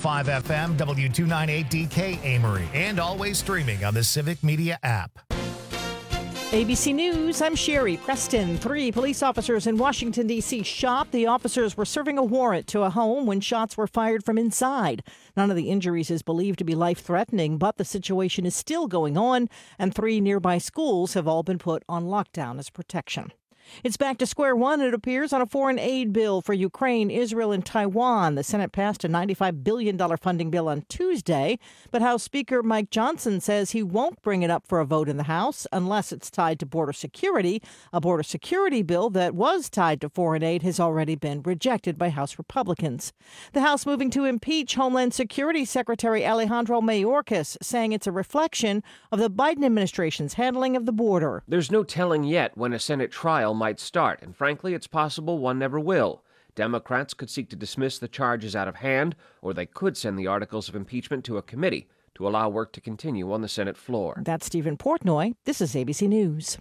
FM, W298DK Amory, and always streaming on the Civic Media app. ABC News, I'm Sherry Preston. 3 police officers in Washington, D.C. shot. The officers were serving a warrant to a home when shots were fired from inside. None of the injuries is believed to be life-threatening, but the situation is still going on, and 3 nearby schools have all been put on lockdown as protection. It's back to square one, it appears, on a foreign aid bill for Ukraine, Israel, and Taiwan. The Senate passed a $95 billion funding bill on Tuesday, but House Speaker Mike Johnson says he won't bring it up for a vote in the House unless it's tied to border security. A border security bill that was tied to foreign aid has already been rejected by House Republicans. The House moving to impeach Homeland Security Secretary Alejandro Mayorkas, saying it's a reflection of the Biden administration's handling of the border. There's no telling yet when a Senate trial might start, and frankly, it's possible one never will. Democrats could seek to dismiss the charges out of hand, or they could send the articles of impeachment to a committee to allow work to continue on the Senate floor. That's Stephen Portnoy. This is ABC News.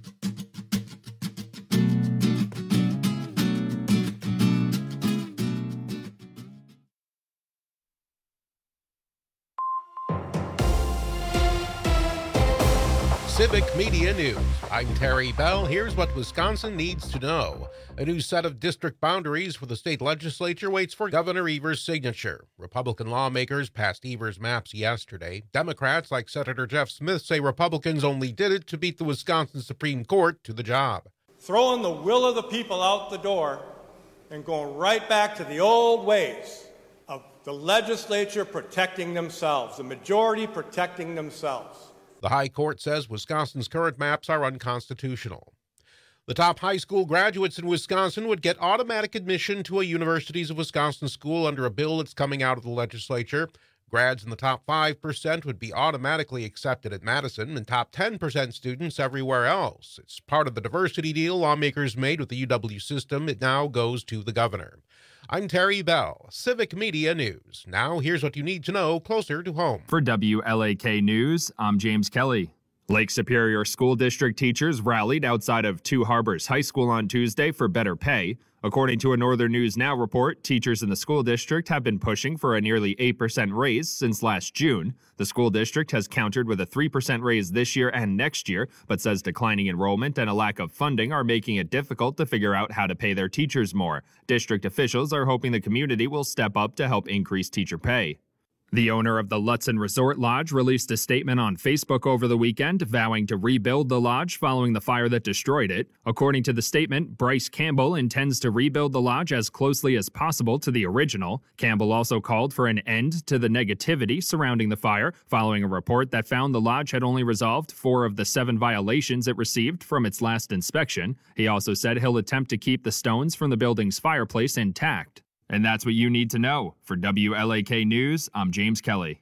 Civic Media News. I'm Terry Bell. Here's what Wisconsin needs to know. A new set of district boundaries for the state legislature waits for Governor Evers' signature. Republican lawmakers passed Evers' maps yesterday. Democrats, like Senator Jeff Smith, say Republicans only did it to beat the Wisconsin Supreme Court to the job. Throwing the will of the people out the door and going right back to the old ways of the legislature protecting themselves, the majority protecting themselves. The High Court says Wisconsin's current maps are unconstitutional. The top high school graduates in Wisconsin would get automatic admission to a Universities of Wisconsin school under a bill that's coming out of the legislature. Grads in the top 5% would be automatically accepted at Madison, and top 10% students everywhere else. It's part of the diversity deal lawmakers made with the UW system. It now goes to the governor. I'm Terry Bell, Civic Media News. Now here's what you need to know closer to home. For WLAK News, I'm James Kelly. Lake Superior School District teachers rallied outside of Two Harbors High School on Tuesday for better pay. According to a Northern News Now report, teachers in the school district have been pushing for a nearly 8% raise since last June. The school district has countered with a 3% raise this year and next year, but says declining enrollment and a lack of funding are making it difficult to figure out how to pay their teachers more. District officials are hoping the community will step up to help increase teacher pay. The owner of the Lutzen Resort Lodge released a statement on Facebook over the weekend vowing to rebuild the lodge following the fire that destroyed it. According to the statement, Bryce Campbell intends to rebuild the lodge as closely as possible to the original. Campbell also called for an end to the negativity surrounding the fire, following a report that found the lodge had only resolved 4 of the 7 violations it received from its last inspection. He also said he'll attempt to keep the stones from the building's fireplace intact. And that's what you need to know. For WLAK News, I'm James Kelly.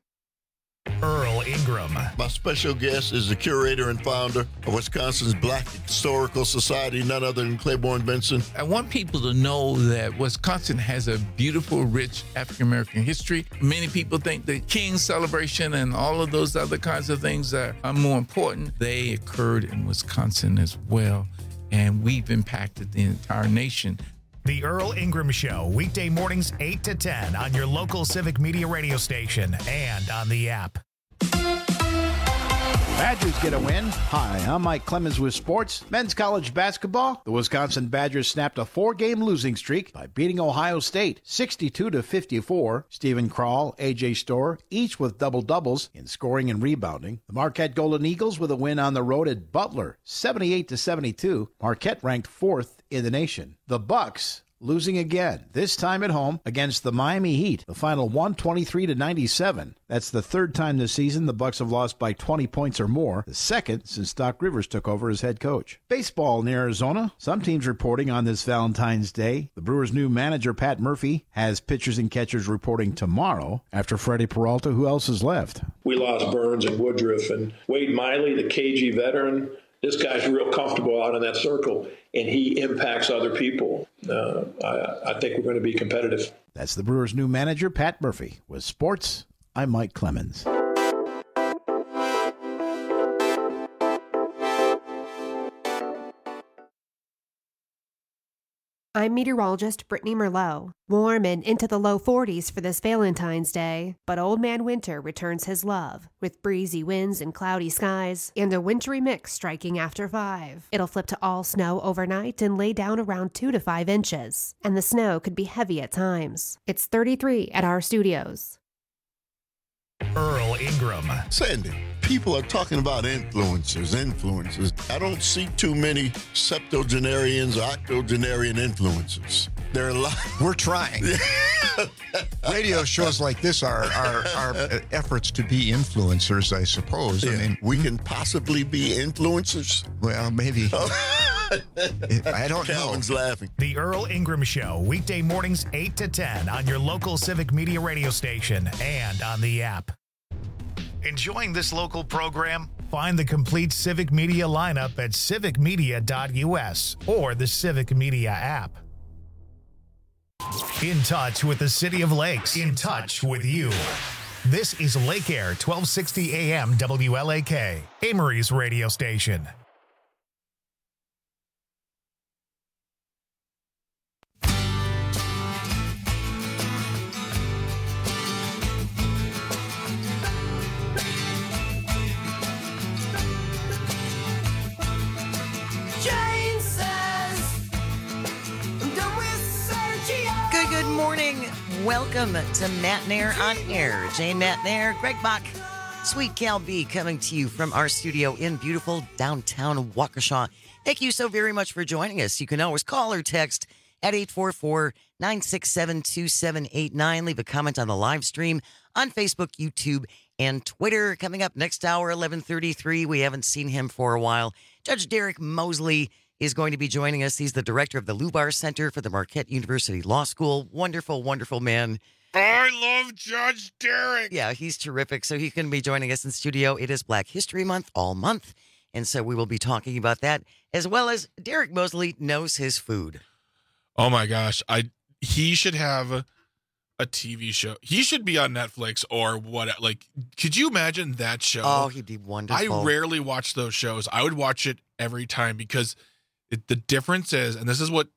Earl Ingram. My special guest is the curator and founder of Wisconsin's Black Historical Society, none other than Claiborne Benson. I want people to know that Wisconsin has a beautiful, rich African-American history. Many people think the King celebration and all of those other kinds of things are more important. They occurred in Wisconsin as well, and we've impacted the entire nation. The Earl Ingram Show, weekday mornings 8 to 10 on your local Civic Media radio station and on the app. Badgers get a win. Hi, I'm Mike Clemens with sports. Men's college basketball. The Wisconsin Badgers snapped a 4-game losing streak by beating Ohio State 62-54. Stephen Krall, A.J. Storr, each with double-doubles in scoring and rebounding. The Marquette Golden Eagles with a win on the road at Butler 78-72. Marquette ranked 4th in the nation. The Bucks losing again, this time at home against the Miami Heat. The final 123-97. That's the 3rd time this season the Bucks have lost by 20 points or more, the 2nd since Doc Rivers took over as head coach. Baseball in Arizona. Some teams reporting on this Valentine's Day. The Brewers' new manager, Pat Murphy, has pitchers and catchers reporting tomorrow. After Freddie Peralta, who else is left? We lost Burns and Woodruff, and Wade Miley, the KG veteran. This guy's real comfortable out in that circle, and he impacts other people. I think we're going to be competitive. That's the Brewers' new manager, Pat Murphy. With sports, I'm Mike Clemens. I'm meteorologist Brittany Merlot. Warm and into the low 40s for this Valentine's Day, but Old Man Winter returns his love with breezy winds and cloudy skies and a wintry mix striking after 5. It'll flip to all snow overnight and lay down around 2 to 5 inches, and the snow could be heavy at times. It's 33 at our studios. Earl Ingram. Sandy, people are talking about influencers. I don't see too many septuagenarians or octogenarian influencers. There are a lot. We're trying. Radio shows like this are efforts to be influencers, I suppose. Yeah. I mean, we can possibly be influencers. Well, maybe. I don't know. Calvin's laughing. The Earl Ingram Show, weekday mornings 8 to 10 on your local Civic Media radio station and on the app. Enjoying this local program? Find the complete Civic Media lineup at civicmedia.us or the Civic Media app. In touch with the City of Lakes. In touch with you. This is Lake Air 1260 AM WLAK, Amory's radio station. Good morning. Welcome to Matt Nair on Air. Jane Matt Nair, Greg Bach, Sweet Cal B coming to you from our studio in beautiful downtown Waukesha. Thank you so very much for joining us. You can always call or text at 844-967-2789. Leave a comment on the live stream on Facebook, YouTube, and Twitter. Coming up next hour, 11:33. We haven't seen him for a while. Judge Derek Mosley is going to be joining us. He's the director of the Lubar Center for the Marquette University Law School. Wonderful, wonderful man. I love Judge Derek. Yeah, he's terrific. So he's going to be joining us in studio. It is Black History Month all month. And so we will be talking about that, as well as Derek Mosley knows his food. Oh my gosh. He should have a TV show. He should be on Netflix or what. Like, could you imagine that show? Oh, he'd be wonderful. I rarely watch those shows. I would watch it every time because the difference is, and this is what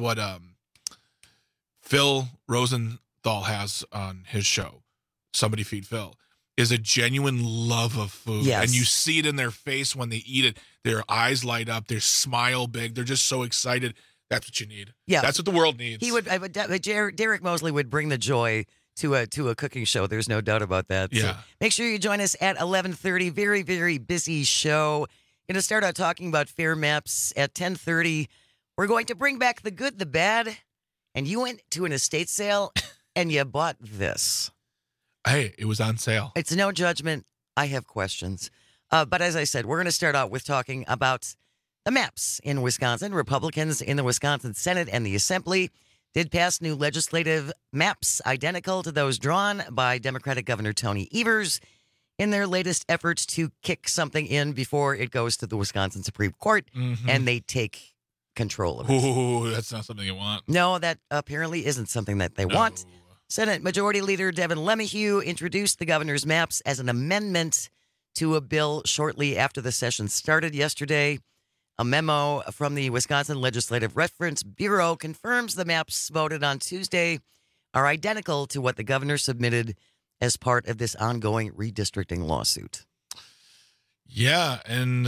Phil Rosenthal has on his show, Somebody Feed Phil, is a genuine love of food. Yes. And you see it in their face when they eat it. Their eyes light up. They smile big. They're just so excited. That's what you need. Yeah. That's what the world needs. Derek Mosley would bring the joy to a cooking show. There's no doubt about that. Yeah. So make sure you join us at 11:30. Very, very busy show. Going to start out talking about fare maps at 10:30. We're going to bring back the good, the bad, and you went to an estate sale and you bought this. Hey, it was on sale. It's no judgment. I have questions. But as I said, we're going to start out with talking about the maps in Wisconsin. Republicans in the Wisconsin Senate and the Assembly did pass new legislative maps identical to those drawn by Democratic Governor Tony Evers in their latest efforts to kick something in before it goes to the Wisconsin Supreme Court and they take control of it. Ooh, that's not something you want. No, that apparently isn't something that they want. Senate Majority Leader Devin LeMahieu introduced the governor's maps as an amendment to a bill shortly after the session started yesterday. A memo from the Wisconsin Legislative Reference Bureau confirms the maps voted on Tuesday are identical to what the governor submitted as part of this ongoing redistricting lawsuit. Yeah, and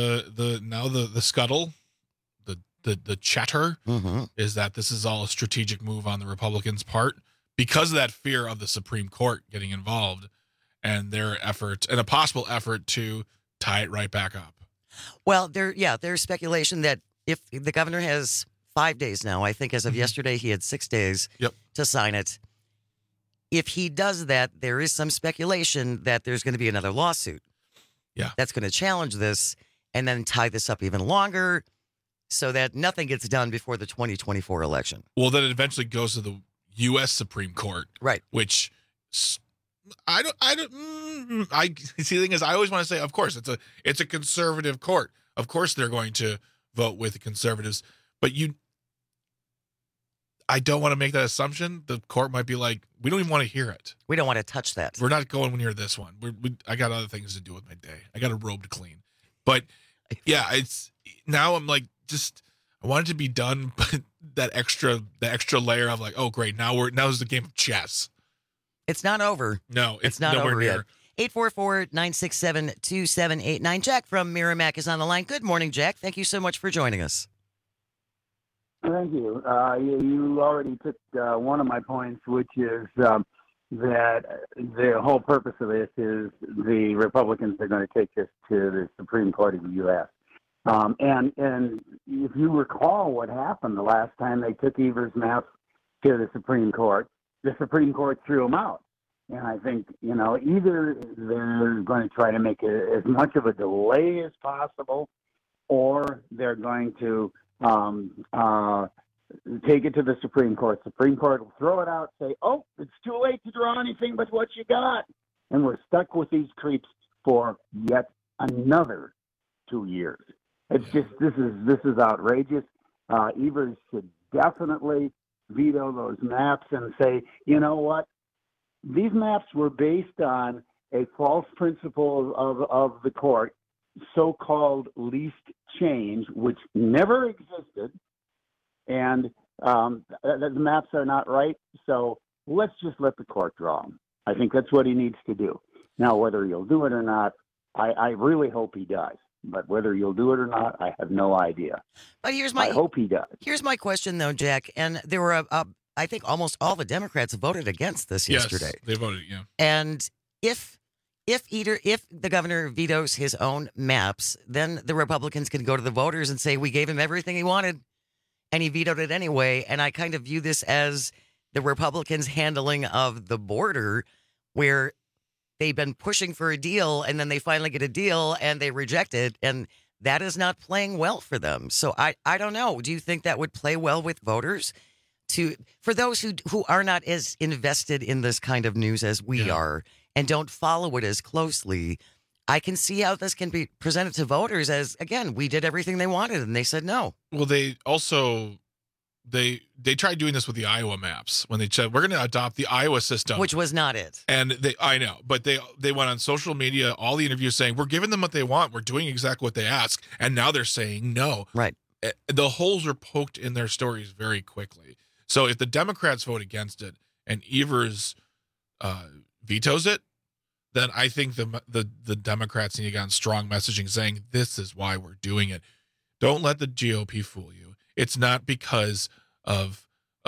the scuttle, the chatter is that this is all a strategic move on the Republicans' part because of that fear of the Supreme Court getting involved and their effort and a possible effort to tie it right back up. Well, there's speculation that if the governor has 5 days now, I think as of yesterday he had 6 days to sign it. If he does that, there is some speculation that there's going to be another lawsuit. Yeah. That's going to challenge this and then tie this up even longer so that nothing gets done before the 2024 election. Well, then it eventually goes to the U.S. Supreme Court. Right. Which I see. The thing is, I always want to say, of course, it's a conservative court. Of course, they're going to vote with the conservatives. But I don't want to make that assumption. The court might be like, we don't even want to hear it. We don't want to touch that. We're not going near this one. I got other things to do with my day. I got a robe to clean. But yeah, it's now I'm like, I want it to be done, but that extra layer of like, oh great, now it's the game of chess. It's not over. No, it's not over yet. 844-967-2789. Jack from Merrimack is on the line. Good morning, Jack. Thank you so much for joining us. Thank you. You already took one of my points, which is that the whole purpose of this is the Republicans are going to take this to the Supreme Court of the U.S. And if you recall what happened the last time they took Evers' maps to the Supreme Court threw them out. And I think, either they're going to try to make as much of a delay as possible, or they're going to take it to the Supreme Court. Supreme Court will throw it out, say, oh, it's too late to draw anything but what you got. And we're stuck with these creeps for yet another 2 years. It's just, this is outrageous. Evers should definitely veto those maps and say, you know what? These maps were based on a false principle of the court, so-called least change, which never existed, and the maps are not right, so let's just let the court draw them. I think that's what he needs to do. Now, whether he'll do it or not, I really hope he does. But whether you'll do it or not, I have no idea. But I hope he does. Here's my question, though, Jack. And there were, I think, almost all the Democrats voted against this yesterday. Yes, they voted, yeah. And if the governor vetoes his own maps, then the Republicans can go to the voters and say, we gave him everything he wanted, and he vetoed it anyway. And I kind of view this as the Republicans' handling of the border, where they've been pushing for a deal, and then they finally get a deal, and they reject it, and that is not playing well for them. So I don't know. Do you think that would play well with voters? For those who are not as invested in this kind of news as we are and don't follow it as closely, I can see how this can be presented to voters as, again, we did everything they wanted, and they said no. Well, they also... They tried doing this with the Iowa maps when they said, we're going to adopt the Iowa system. Which was not it. And I know, but they went on social media, all the interviews saying, we're giving them what they want. We're doing exactly what they ask. And now they're saying no. Right. The holes are poked in their stories very quickly. So if the Democrats vote against it and Evers vetoes it, then I think the Democrats need to get on strong messaging saying, this is why we're doing it. Don't let the GOP fool you. It's not because of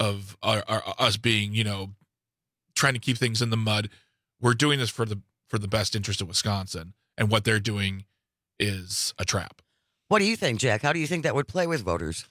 us being, trying to keep things in the mud. We're doing this for the best interest of Wisconsin, and what they're doing is a trap. What do you think, Jack? How do you think that would play with voters?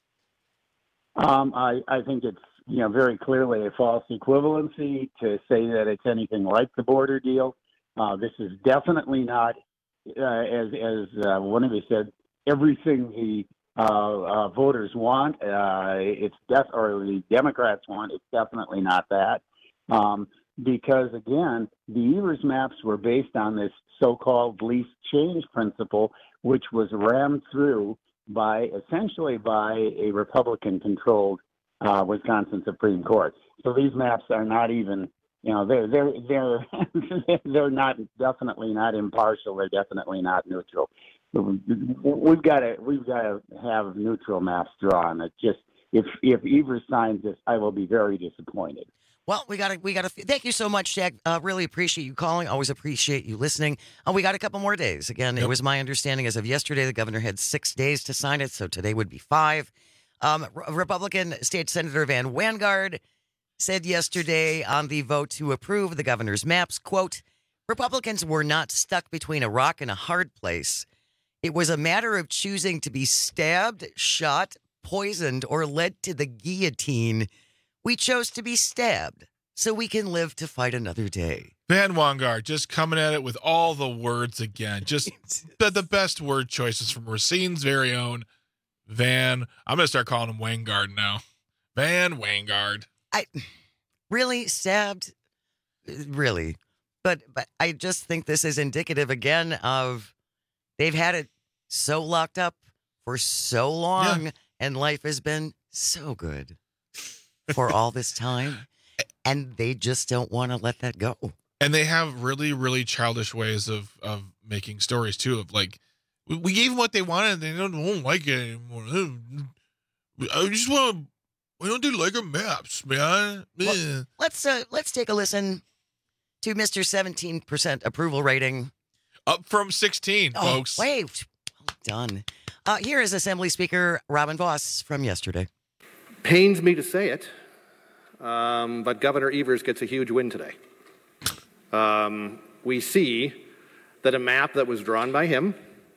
I think it's very clearly a false equivalency to say that it's anything like the border deal. This is definitely not, as one of you said, everything the voters want. Or the Democrats want. It's definitely not that. Because again, the Evers maps were based on this so-called least change principle, which was rammed through essentially by a Republican-controlled Wisconsin Supreme Court. So these maps are not even, they're not definitely not impartial. They're definitely not neutral. We've got to have neutral maps drawn. It just if Evers signs this, I will be very disappointed. Well, we got to. Thank you so much, Jack. Really appreciate you calling. Always appreciate you listening. We got a couple more days. Again, It was my understanding as of yesterday, the governor had 6 days to sign it, so today would be 5. Republican State Senator Van Wanggaard said yesterday on the vote to approve the governor's maps, quote, Republicans were not stuck between a rock and a hard place. It was a matter of choosing to be stabbed, shot, poisoned, or led to the guillotine. We chose to be stabbed so we can live to fight another day. Van Wanggaard just coming at it with all the words again. Just the best word choices from Racine's very own Van. I'm going to start calling him Wanggaard now. Van Wanggaard. Really stabbed? Really. But I just think this is indicative again of they've had it so locked up for so long, and life has been so good for all this time, and they just don't want to let that go. And they have really, really childish ways of making stories, too, of like, we gave them what they wanted, and they don't like it anymore. I just want to. Why don't they like our maps, man? Well, let's take a listen to Mr. 17% approval rating. Up from 16, folks. Wait, well done. Here is Assembly Speaker Robin Vos from yesterday. Pains me to say it, but Governor Evers gets a huge win today. We see that a map that was drawn by him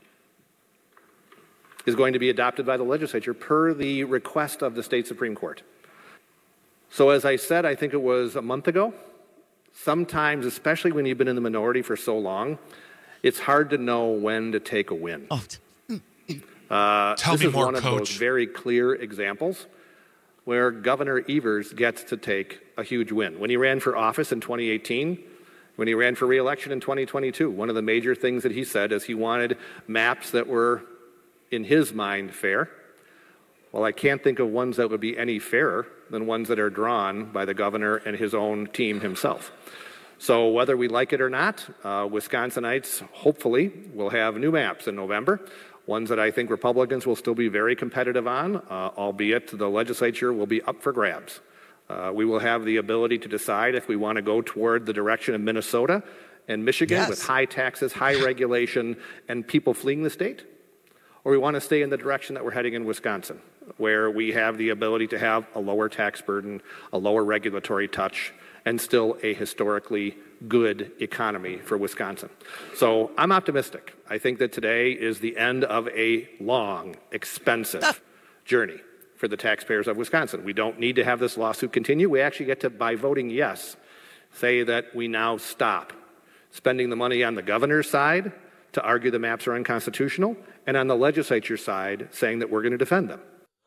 is going to be adopted by the legislature per the request of the state Supreme Court. So as I said, I think it was a month ago, sometimes, especially when you've been in the minority for so long, it's hard to know when to take a win. Tell me more, Coach. This is one of those very clear examples where Governor Evers gets to take a huge win. When he ran for office in 2018, when he ran for re-election in 2022, one of the major things that he said is he wanted maps that were, in his mind, fair. Well, I can't think of ones that would be any fairer than ones that are drawn by the governor and his own team himself. So whether we like it or not, Wisconsinites hopefully will have new maps in November, ones that I think Republicans will still be very competitive on, albeit the legislature will be up for grabs. We will have the ability to decide if we want to go toward the direction of Minnesota and Michigan with high taxes, high regulation, and people fleeing the state, or we want to stay in the direction that we're heading in Wisconsin, where we have the ability to have a lower tax burden, a lower regulatory touch, and still a historically good economy for Wisconsin. So I'm optimistic. I think that today is the end of a long, expensive journey for the taxpayers of Wisconsin. We don't need to have this lawsuit continue. We actually get to, by voting yes, say that we now stop spending the money on the governor's side to argue the maps are unconstitutional, and on the legislature side saying that we're going to defend them.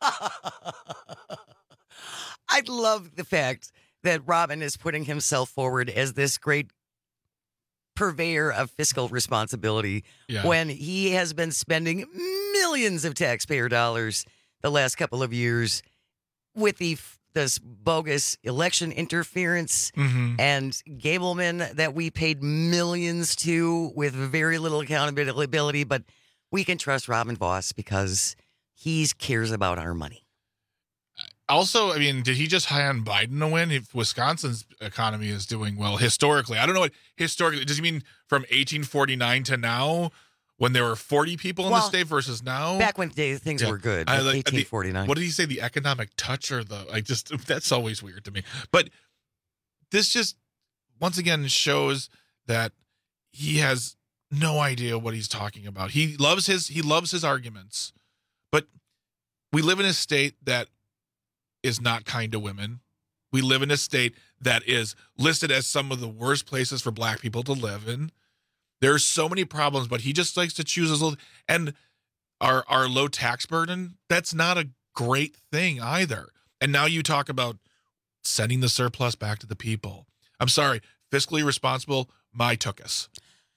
I love the fact that Robin is putting himself forward as this great purveyor of fiscal responsibility when he has been spending millions of taxpayer dollars the last couple of years with this bogus election interference and Gableman that we paid millions to with very little accountability, but we can trust Robin Vos because he cares about our money. Also, I mean, did he just hire on Biden to win? If Wisconsin's economy is doing well historically, I don't know what historically, does he mean from 1849 to now when there were 40 people in the state versus now? Back when things were good, like 1849. What did he say? The economic touch or that's always weird to me. But this just, once again, shows that he has no idea what he's talking about. He loves his arguments, but we live in a state that is not kind to women. We live in a state that is listed as some of the worst places for black people to live in. There's so many problems, but he just likes to choose his little, and our low tax burden, that's not a great thing either. And now you talk about sending the surplus back to the people. I'm sorry, fiscally responsible, my tookus.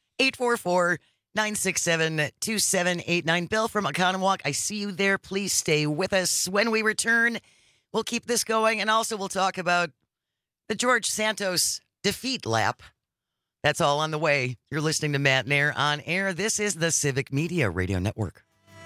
844-967-2789. Bill from Oconomowoc, I see you there. Please stay with us. When we return, we'll keep this going, and also we'll talk about the George Santos defeat lap. That's all on the way. You're listening to Matt Nair on air. This is the Civic Media Radio Network.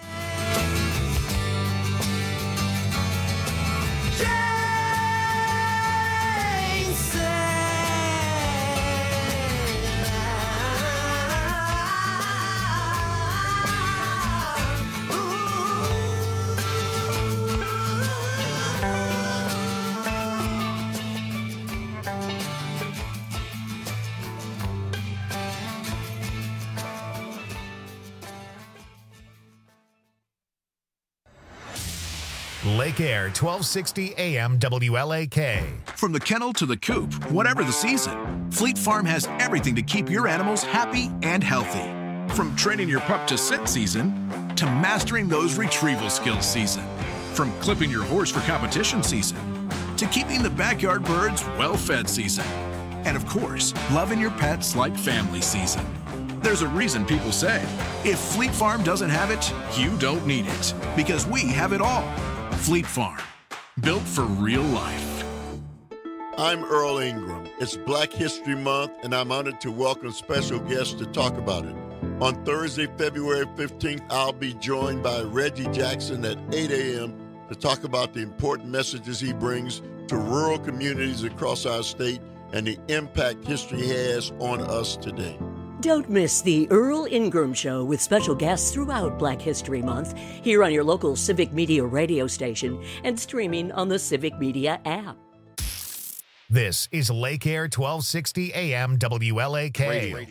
Lake Air, 1260 AM WLAK. From the kennel to the coop, whatever the season, Fleet Farm has everything to keep your animals happy and healthy. From training your pup to sit season to mastering those retrieval skills season. From clipping your horse for competition season to keeping the backyard birds well-fed season. And of course, loving your pets like family season. There's a reason people say, if Fleet Farm doesn't have it, you don't need it. Because we have it all. Fleet Farm, built for real life. I'm Earl Ingram. It's Black History Month, and I'm honored to welcome special guests to talk about it. On Thursday, February 15th, I'll be joined by Reggie Jackson at 8 a.m. to talk about the important messages he brings to rural communities across our state and the impact history has on us today. Don't miss the Earl Ingram Show with special guests throughout Black History Month here on your local Civic Media radio station and streaming on the Civic Media app. This is Lake Air 1260 AM WLAK. Radio.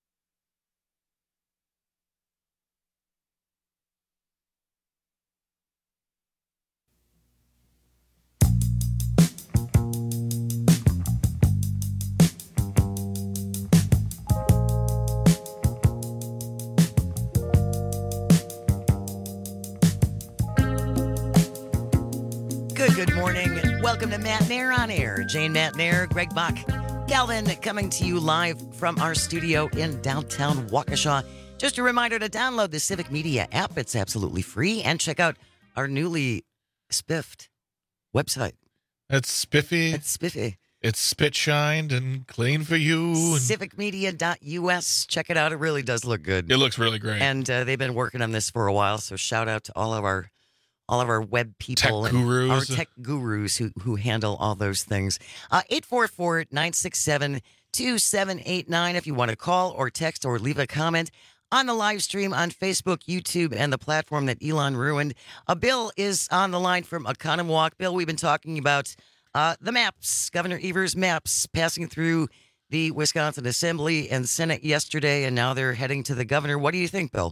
Good morning. Welcome to Matt Nair on Air. Jane Matt Nair, Greg Bach, Galvin coming to you live from our studio in downtown Waukesha. Just a reminder to download the Civic Media app. It's absolutely free. And check out our newly spiffed website. It's spiffy. It's spiffy. It's spit-shined and clean for you. Civicmedia.us. Check it out. It really does look good. It looks really great. And they've been working on this for a while, so shout out to all of our web people, tech gurus. Our tech gurus who handle all those things. 844-967-2789 if you want to call or text or leave a comment on the live stream on Facebook, YouTube, and the platform that Elon ruined. Bill is on the line from Oconomowoc. Bill, we've been talking about the maps, Governor Evers' maps passing through the Wisconsin Assembly and Senate yesterday, and now they're heading to the governor. What do you think, Bill?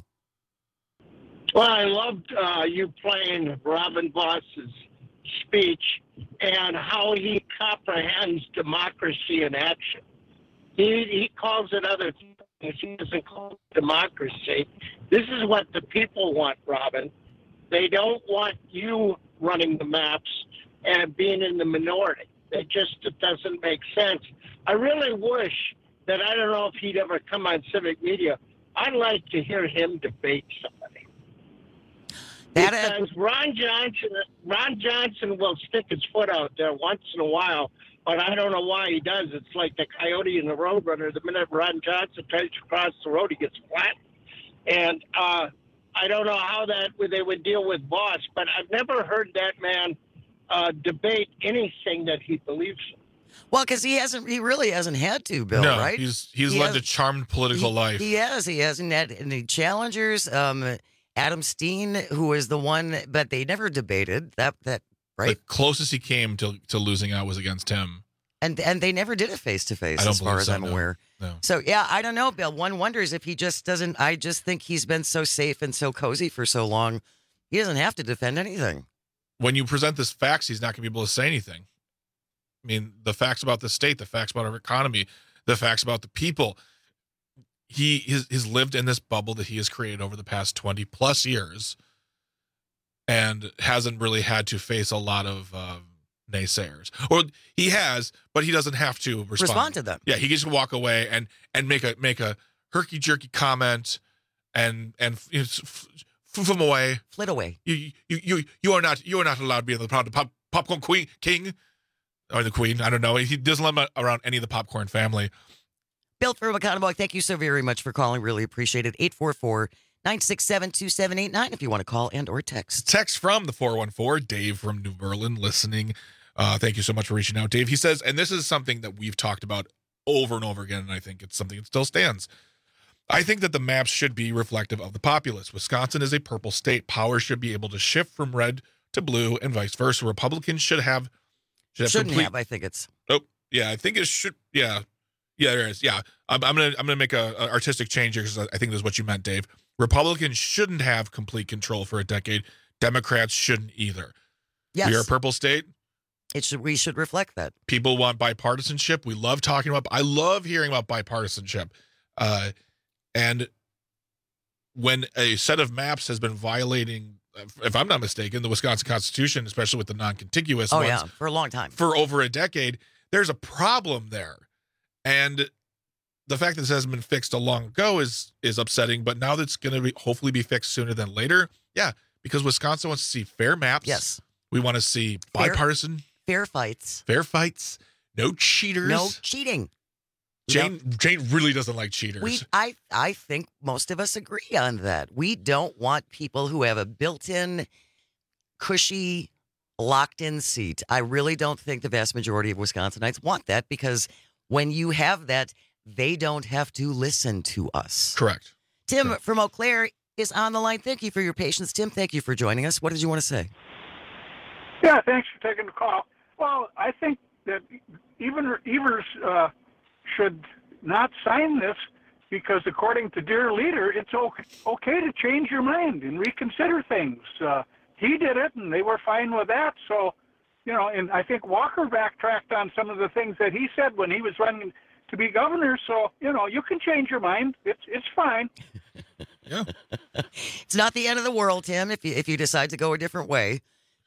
Well, I loved you playing Robin Voss's speech and how he comprehends democracy in action. He calls it other things. He doesn't call it democracy. This is what the people want, Robin. They don't want you running the maps and being in the minority. It doesn't make sense. I really wish that, I don't know if he'd ever come on Civic Media. I'd like to hear him debate somebody. Because Ron Johnson will stick his foot out there once in a while, but I don't know why he does. It's like the coyote and the roadrunner. The minute Ron Johnson tries to cross the road, he gets flat. And I don't know how they would deal with Voss, but I've never heard that man debate anything that he believes in. Well, because he really hasn't had to, Bill, no, right? He's led a charmed political life. He hasn't had any challengers. Adam Steen, who was the one, but they never debated that right? The closest he came to losing out was against him. And they never did a face-to-face, as far as I'm aware. No. So, yeah, I don't know, Bill. One wonders if he just doesn't. I just think he's been so safe and so cozy for so long, he doesn't have to defend anything. When you present this facts, he's not going to be able to say anything. I mean, the facts about the state, the facts about our economy, the facts about the people. He's lived in this bubble that he has created over the past 20 plus years and hasn't really had to face a lot of naysayers. Or he has, but he doesn't have to respond to them. Yeah, he gets to walk away and make a herky jerky comment and from away. Flit away. You are not allowed to be in the popcorn king or the queen. I don't know. He doesn't let him around any of the popcorn family. Bill from Oconomowoc, thank you so very much for calling. Really appreciate it. 844-967-2789 if you want to call and or text. Text from the 414, Dave from New Berlin listening. Thank you so much for reaching out, Dave. He says, and this is something that we've talked about over and over again, and I think it's something that still stands. I think that the maps should be reflective of the populace. Wisconsin is a purple state. Power should be able to shift from red to blue and vice versa. Republicans should have I think it's. Oh, yeah, I think it should. Yeah. Yeah, there is. Yeah, I'm gonna make a artistic change here because I think this is what you meant, Dave. Republicans shouldn't have complete control for a decade. Democrats shouldn't either. Yes. We are a purple state. We should reflect that. People want bipartisanship. We love talking about. I love hearing about bipartisanship. And when a set of maps has been violating, if I'm not mistaken, the Wisconsin Constitution, especially with the non-contiguous ones, yeah, for a long time, for over a decade, there's a problem there. And the fact that this hasn't been fixed a long ago is upsetting, but now that's going to hopefully be fixed sooner than later. Yeah, because Wisconsin wants to see fair maps. Yes. We want to see bipartisan. Fair fights. Fair fights. No cheaters. No cheating. Jane really doesn't like cheaters. I think most of us agree on that. We don't want people who have a built-in, cushy locked-in seat. I really don't think the vast majority of Wisconsinites want that, because when you have that, they don't have to listen to us. Correct. Tim from Eau Claire is on the line. Thank you for your patience, Tim. Thank you for joining us. What did you want to say? Yeah, thanks for taking the call. Well, I think that Evers should not sign this, because according to Dear Leader, it's okay to change your mind and reconsider things. He did it, and they were fine with that. So, and I think Walker backtracked on some of the things that he said when he was running to be governor. So, you can change your mind. It's fine. Yeah. It's not the end of the world, Tim, if you decide to go a different way.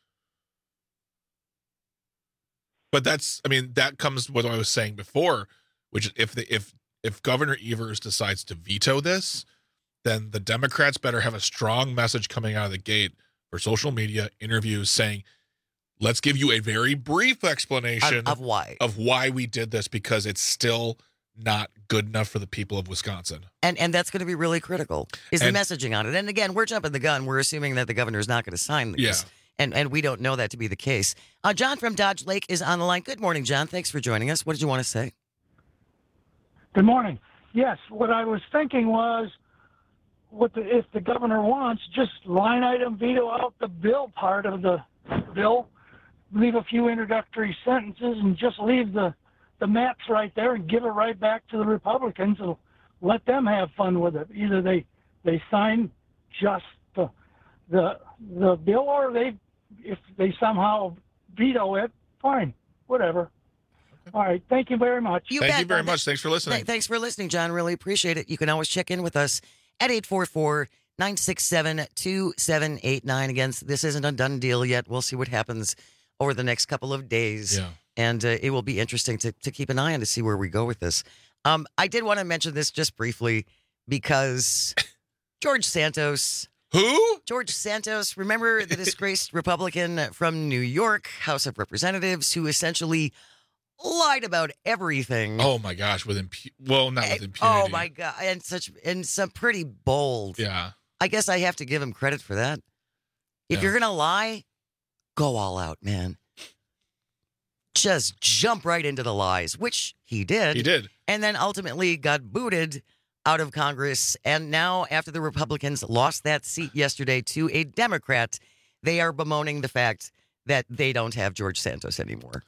But that comes with what I was saying before, which if Governor Evers decides to veto this, then the Democrats better have a strong message coming out of the gate for social media interviews saying, let's give you a very brief explanation of why we did this, because it's still not good enough for the people of Wisconsin. And that's going to be really critical, is the messaging on it. And again, we're jumping the gun. We're assuming that the governor is not going to sign these. Yeah. And we don't know that to be the case. John from Dodge Lake is on the line. Good morning, John. Thanks for joining us. What did you want to say? Good morning. Yes, what I was thinking was, if the governor wants, just line item veto out the bill part of the bill, leave a few introductory sentences, and just leave the maps right there and give it right back to the Republicans and let them have fun with it. Either they sign just the bill, or if they somehow veto it, fine, whatever. All right. Thank you very much. Thank you very much. Thanks for listening. Thanks for listening, John. Really appreciate it. You can always check in with us at 844-967-2789. Again, this isn't a done deal yet. We'll see what happens over the next couple of days. Yeah. And it will be interesting to keep an eye on to see where we go with this. I did want to mention this just briefly because George Santos. Who? George Santos. Remember the disgraced Republican from New York, House of Representatives, who essentially lied about everything. Oh my gosh, not with impunity. Oh my God, and some pretty bold. Yeah. I guess I have to give him credit for that. If you're gonna lie, go all out, man. Just jump right into the lies, which he did. He did. And then ultimately got booted out of Congress. And now, after the Republicans lost that seat yesterday to a Democrat, they are bemoaning the fact that they don't have George Santos anymore.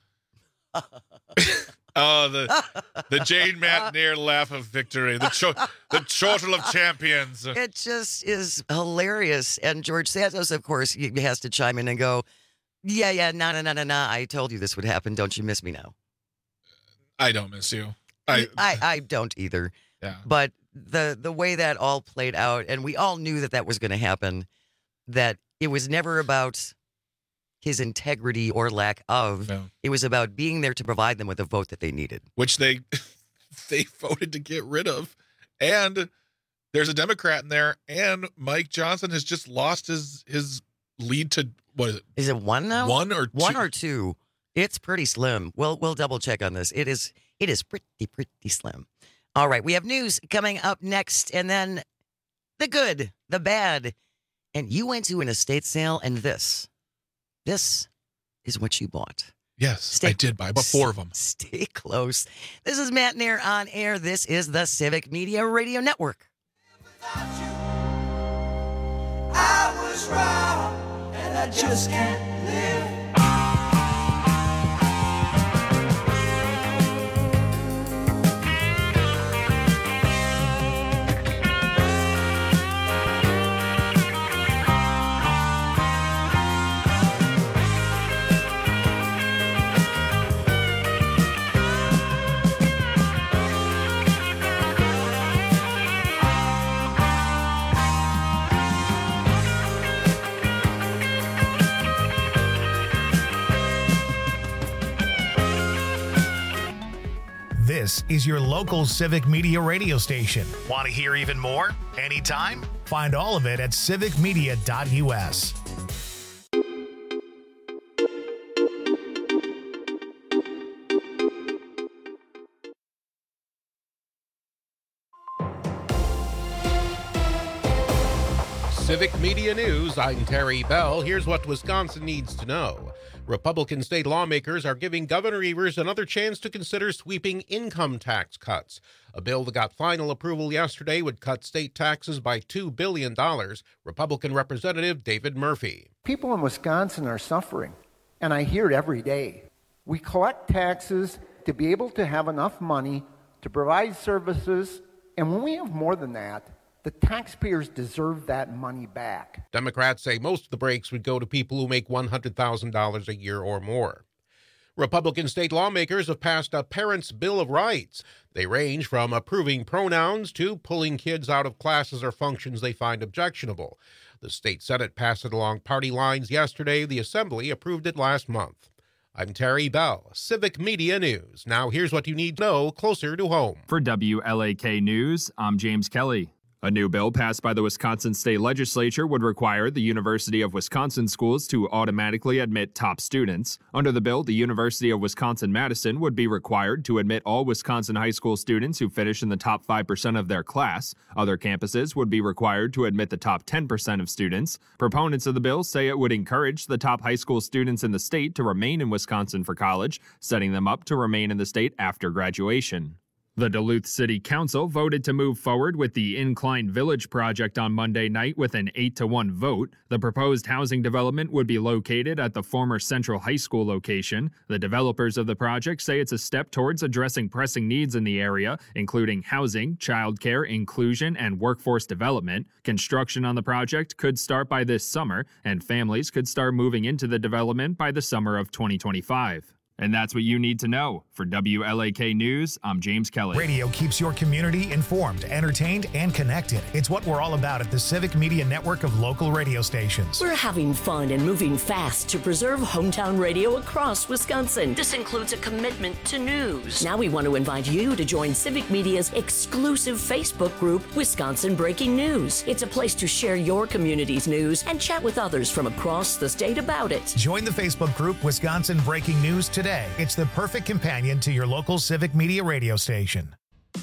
Oh, the Jane McNair laugh of victory, the chortle of champions. It just is hilarious. And George Santos, of course, he has to chime in and go, yeah, nah, I told you this would happen. Don't you miss me now? I don't miss you. I don't either. Yeah. But the way that all played out, and we all knew that was going to happen, that it was never about his integrity or lack of. No. It was about being there to provide them with a vote that they needed. Which they voted to get rid of. And there's a Democrat in there, and Mike Johnson has just lost his lead to, what is it? Is it one now? One or two? One or two. It's pretty slim. We'll double check on this. It is pretty slim. All right, we have news coming up next, and then the good, the bad. And you went to an estate sale, and this is what you bought. Yes, I did buy about 4 of them. Stay close. This is Matt Nair on air. This is the Civic Media Radio Network. I was wrong, and I just can't live. This is your local Civic Media radio station. Want to hear even more? Anytime? Find all of it at civicmedia.us. Civic Media News, I'm Terry Bell. Here's what Wisconsin needs to know. Republican state lawmakers are giving Governor Evers another chance to consider sweeping income tax cuts. A bill that got final approval yesterday would cut state taxes by $2 billion. Republican Representative David Murphy. People in Wisconsin are suffering, and I hear it every day. We collect taxes to be able to have enough money to provide services, and when we have more than that, the taxpayers deserve that money back. Democrats say most of the breaks would go to people who make $100,000 a year or more. Republican state lawmakers have passed a Parents' Bill of Rights. They range from approving pronouns to pulling kids out of classes or functions they find objectionable. The state Senate passed it along party lines yesterday. The Assembly approved it last month. I'm Terry Bell, Civic Media News. Now here's what you need to know closer to home. For WLAK News, I'm James Kelly. A new bill passed by the Wisconsin State Legislature would require the University of Wisconsin schools to automatically admit top students. Under the bill, the University of Wisconsin-Madison would be required to admit all Wisconsin high school students who finish in the top 5% of their class. Other campuses would be required to admit the top 10% of students. Proponents of the bill say it would encourage the top high school students in the state to remain in Wisconsin for college, setting them up to remain in the state after graduation. The Duluth City Council voted to move forward with the Incline Village project on Monday night with an 8-1 vote. The proposed housing development would be located at the former Central High School location. The developers of the project say it's a step towards addressing pressing needs in the area, including housing, childcare, inclusion, and workforce development. Construction on the project could start by this summer, and families could start moving into the development by the summer of 2025. And that's what you need to know. For WLAK News, I'm James Kelly. Radio keeps your community informed, entertained, and connected. It's what we're all about at the Civic Media Network of local radio stations. We're having fun and moving fast to preserve hometown radio across Wisconsin. This includes a commitment to news. Now we want to invite you to join Civic Media's exclusive Facebook group, Wisconsin Breaking News. It's a place to share your community's news and chat with others from across the state about it. Join the Facebook group, Wisconsin Breaking News, today. It's the perfect companion to your local Civic Media radio station.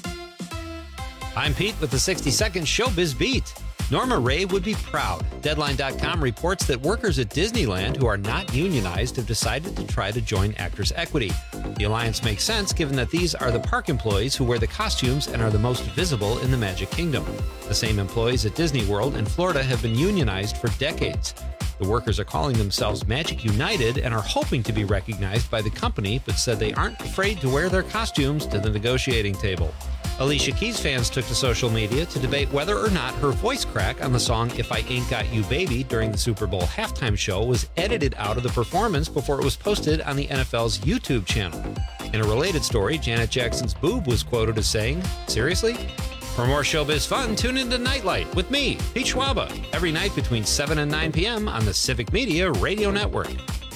I'm Pete with the 60-second Showbiz Beat. Norma Rae would be proud. Deadline.com reports that workers at Disneyland who are not unionized have decided to try to join Actors Equity. The alliance makes sense given that these are the park employees who wear the costumes and are the most visible in the Magic Kingdom. The same employees at Disney World in Florida have been unionized for decades. The workers are calling themselves Magic United and are hoping to be recognized by the company, but said they aren't afraid to wear their costumes to the negotiating table. Alicia Keys fans took to social media to debate whether or not her voice crack on the song If I Ain't Got You Baby during the Super Bowl halftime show was edited out of the performance before it was posted on the NFL's YouTube channel. In a related story, Janet Jackson's boob was quoted as saying, "Seriously?" For more showbiz fun, tune into Nightlight with me, Pete Schwaba, every night between 7 and 9 p.m. on the Civic Media Radio Network.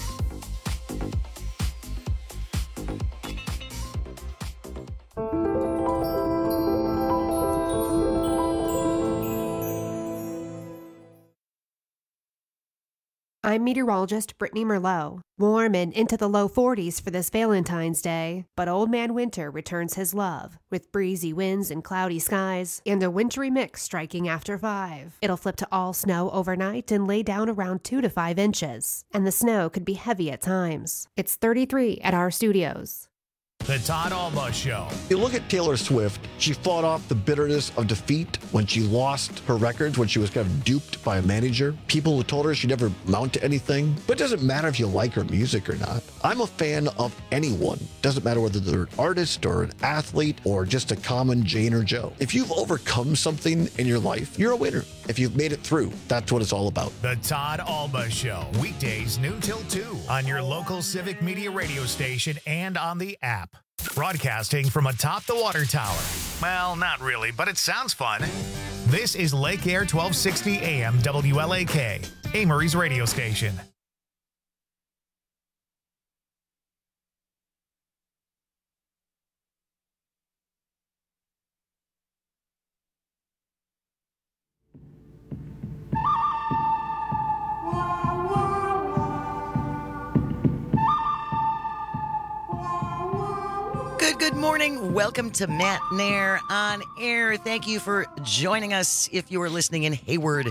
I'm meteorologist Brittany Merlot. Warm and into the low 40s for this Valentine's Day, but Old Man Winter returns his love with breezy winds and cloudy skies and a wintry mix striking after 5. It'll flip to all snow overnight and lay down around 2 to 5 inches, and the snow could be heavy at times. It's 33 at our studios. The Todd Alba Show. You look at Taylor Swift, she fought off the bitterness of defeat when she lost her records, when she was kind of duped by a manager. People who told her she'd never amount to anything. But it doesn't matter if you like her music or not. I'm a fan of anyone. Doesn't matter whether they're an artist or an athlete or just a common Jane or Joe. If you've overcome something in your life, you're a winner. If you've made it through, that's what it's all about. The Todd Alba Show. Weekdays noon till 2 on your local Civic Media radio station and on the app. Broadcasting from atop the water tower. Well, not really, but it sounds fun. This is Lake Air 1260 AM WLAK, Amory's radio station. Good morning. Welcome to Matt Nair on Air. Thank you for joining us. If you are listening in Hayward,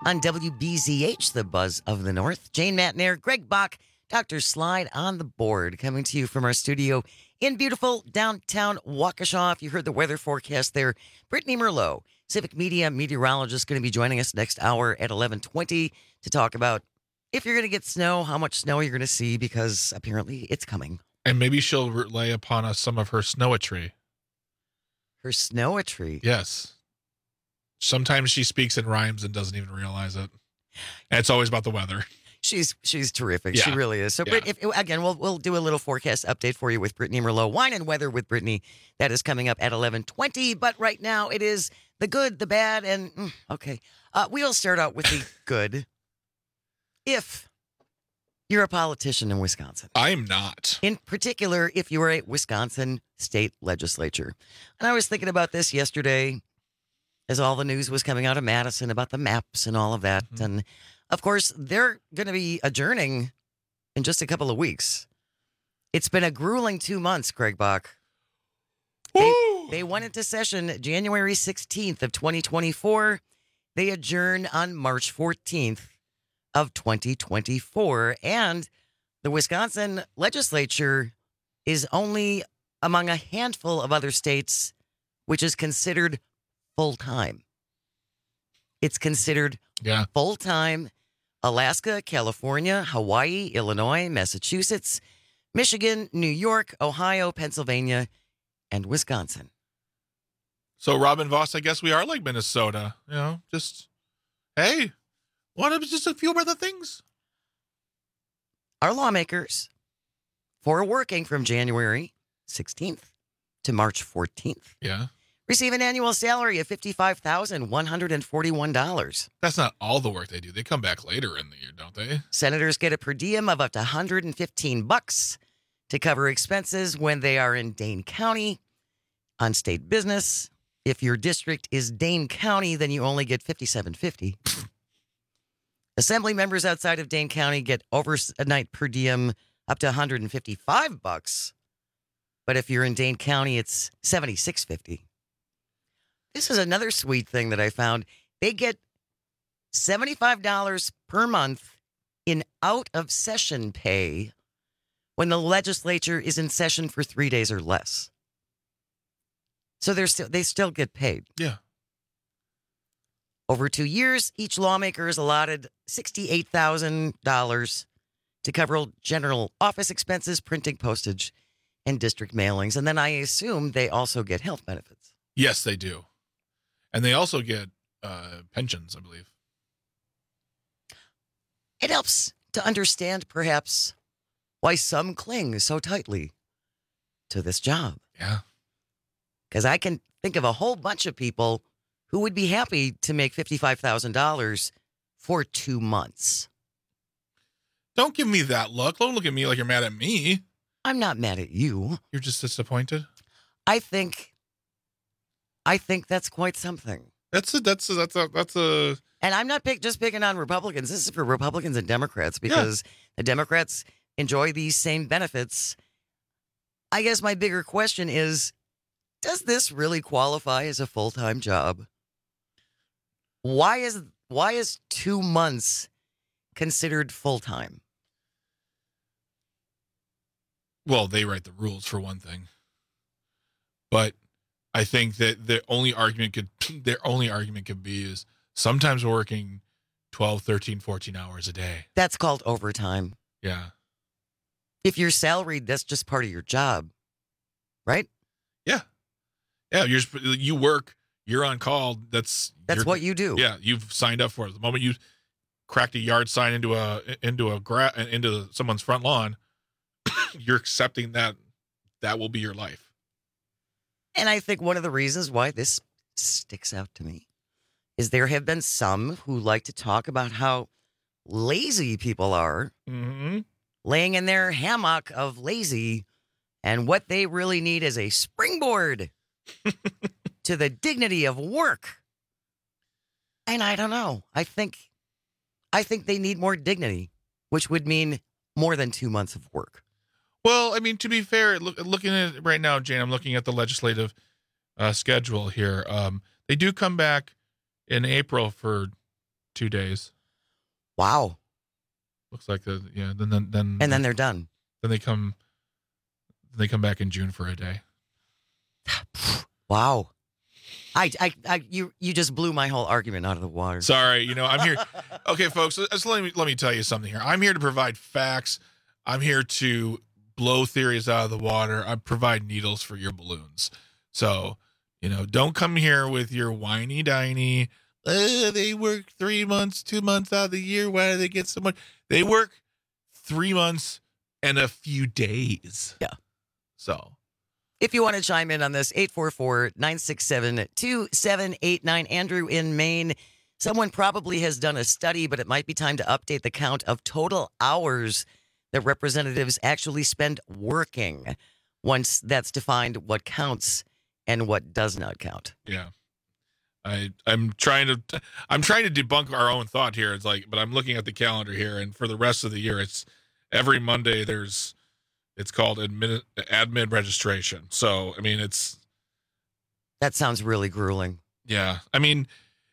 on WBZH, the buzz of the North. Jane Matnair, Greg Bach, Dr. Slide on the board, coming to you from our studio in beautiful downtown Waukesha. If you heard the weather forecast there, Brittany Merlot, Civic Media meteorologist, going to be joining us next hour at 11:20 to talk about if you're going to get snow, how much snow you're going to see, because apparently it's coming. And maybe she'll lay upon us some of her snowetry. Her snowetry? Yes. Sometimes she speaks in rhymes and doesn't even realize it. And it's always about the weather. She's terrific. Yeah. She really is. So, Britt, we'll do a little forecast update for you with Brittany Merlot. Wine and Weather with Brittany. That is coming up at 11:20. But right now, it is the good, the bad, and okay. We'll start out with the good. If you're a politician in Wisconsin. I'm not. In particular, if you are a Wisconsin state legislature. And I was thinking about this yesterday as all the news was coming out of Madison about the maps and all of that. Mm-hmm. And, of course, they're going to be adjourning in just a couple of weeks. It's been a grueling 2 months, Greg Bach. They went into session January 16th of 2024. They adjourn on March 14th of 2024. And the Wisconsin legislature is only among a handful of other states which is considered full-time. It's considered full-time. Alaska, California, Hawaii, Illinois, Massachusetts, Michigan, New York, Ohio, Pennsylvania, and Wisconsin. So, Robin Voss, I guess we are like Minnesota. You know, just, hey, what if just a few other things? Our lawmakers, for working from January 16th to March 14th, receive an annual salary of $55,141. That's not all the work they do. They come back later in the year, don't they? Senators get a per diem of up to $115 to cover expenses when they are in Dane County on state business. If your district is Dane County, then you only get $57.50. Assembly members outside of Dane County get overnight per diem up to $155. But if you're in Dane County, it's $76.50. This is another sweet thing that I found. They get $75 per month in out-of-session pay when the legislature is in session for 3 days or less. So they still get paid. Yeah. Over 2 years, each lawmaker is allotted $68,000 to cover general office expenses, printing, postage, and district mailings. And then I assume they also get health benefits. Yes, they do. And they also get pensions, I believe. It helps to understand, perhaps, why some cling so tightly to this job. Yeah. Because I can think of a whole bunch of people who would be happy to make $55,000 for 2 months. Don't give me that look. Don't look at me like you're mad at me. I'm not mad at you. You're just disappointed? I think that's quite something. That's a. And I'm not just picking on Republicans. This is for Republicans and Democrats because the Democrats enjoy these same benefits. I guess my bigger question is, does this really qualify as a full-time job? Why is 2 months considered full-time? Well, they write the rules for one thing. But I think that their only argument could be is sometimes working 12, 13, 14 hours a day. That's called overtime. Yeah. If you're salaried, that's just part of your job, right? Yeah. Yeah, you work, you're on call, that's what you do. Yeah, you've signed up for it. The moment you cracked a yard sign into someone's front lawn, you're accepting that will be your life. And I think one of the reasons why this sticks out to me is there have been some who like to talk about how lazy people are, laying in their hammock of lazy, and what they really need is a springboard to the dignity of work. And I don't know. I think they need more dignity, which would mean more than 2 months of work. Well, I mean, to be fair, looking at it right now, Jane, I'm looking at the legislative schedule here. They do come back in April for 2 days. Wow. Looks like then and then they're done. Then they come back in June for a day. Wow. You just blew my whole argument out of the water. Sorry, I'm here. Okay, folks, let me tell you something here. I'm here to provide facts. I'm here to blow theories out of the water. I provide needles for your balloons. So, don't come here with your whiny diny. They work 3 months, 2 months out of the year. Why do they get so much? They work 3 months and a few days. Yeah. So, if you want to chime in on this, 844-967-2789. Andrew in Maine. Someone probably has done a study, but it might be time to update the count of total hours that representatives actually spend working. Once that's defined, what counts and what does not count. Yeah. I'm trying to debunk our own thought here. It's like, but I'm looking at the calendar here, and for the rest of the year, it's every Monday it's called admin registration. So, I mean, that sounds really grueling. Yeah. I mean,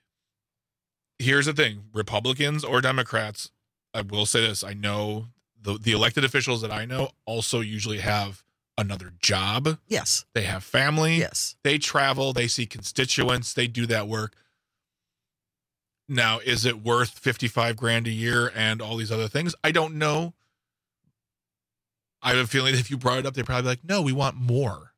here's the thing. Republicans or Democrats, I will say this. I know the elected officials that I know also usually have another job. Yes. They have family. Yes. They travel. They see constituents. They do that work. Now, is it worth $55,000 a year and all these other things? I don't know. I have a feeling that if you brought it up, they'd probably be like, no, we want more.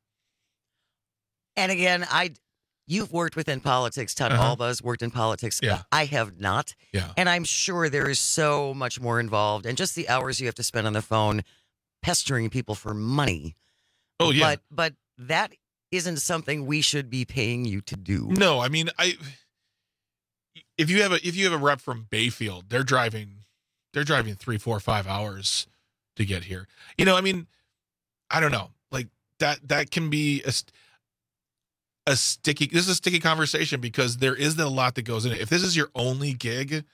And again, you've worked within politics, Todd. All of us worked in politics. Yeah. I have not. Yeah. And I'm sure there is so much more involved. And just the hours you have to spend on the phone pestering people for money. Oh, yeah. But that isn't something we should be paying you to do. No, I mean, if you have a rep from Bayfield, they're driving 3, 4, 5 hours to get here. I mean, I don't know. Like that can be a sticky conversation because there isn't a lot that goes in it. If this is your only gig,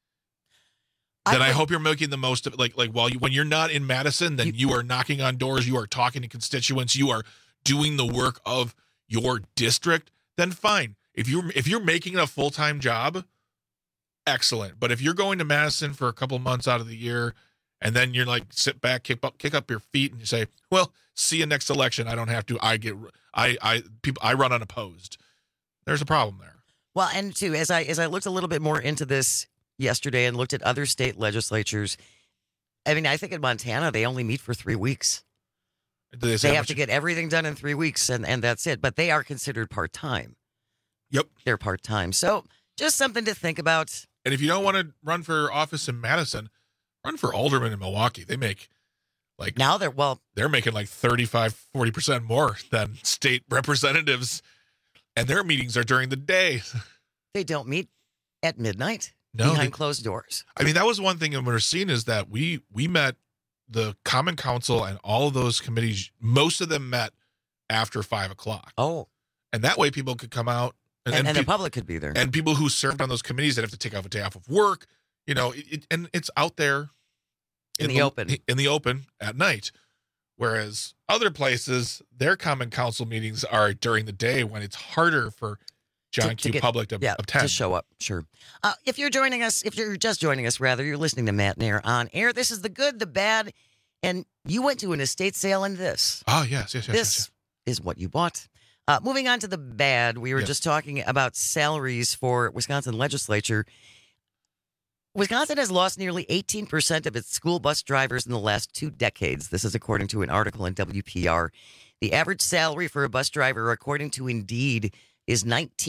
then I hope you're making the most of it. Like when you're not in Madison, then you are knocking on doors, you are talking to constituents, you are doing the work of your district, then fine. If you're making it a full-time job, excellent. But if you're going to Madison for a couple months out of the year and then you're like sit back, kick up your feet and you say, well, see you next election. I don't have to. I run unopposed. There's a problem there. Well, and too, as I looked a little bit more into this yesterday and looked at other state legislatures, I mean, I think in Montana, they only meet for 3 weeks. They have to get everything done in 3 weeks, and that's it. But they are considered part-time. Yep. They're part-time. So just something to think about. And if you don't want to run for office in Madison, run for alderman in Milwaukee. They make they're making like 35-40% more than state representatives, and their meetings are during the day. They don't meet at midnight. No, behind closed doors. I mean, that was one thing that we're seeing is that we met the Common Council and all of those committees. Most of them met after 5 o'clock. Oh, and that way people could come out and the public could be there. And people who served on those committees that have to take off a day off of work, and it's out there in the open at night. Whereas other places, their Common Council meetings are during the day when it's harder for John Q. Public to attend. To show up, sure. If you're just joining us, you're listening to Matt Nair on air. This is the good, the bad, and you went to an estate sale in this. Oh, yes. This is what you bought. Moving on to the bad, we were just talking about salaries for Wisconsin legislature. Wisconsin has lost nearly 18% of its school bus drivers in the last 2 decades. This is according to an article in WPR. The average salary for a bus driver, according to Indeed, is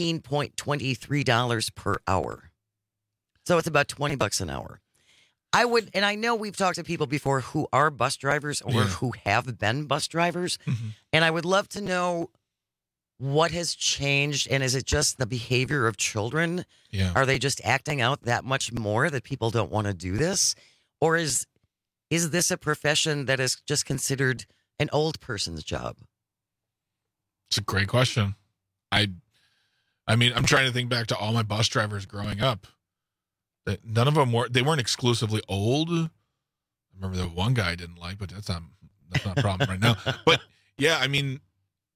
$19.23 per hour. So it's about $20 an hour. And I know we've talked to people before who are bus drivers or who have been bus drivers. Mm-hmm. And I would love to know what has changed. And is it just the behavior of children? Yeah. Are they just acting out that much more that people don't want to do this? Or is this a profession that is just considered an old person's job? It's a great question. I mean, I'm trying to think back to all my bus drivers growing up. That none of them weren't exclusively old. I remember the one guy I didn't like, but that's not a problem right now. But yeah, I mean,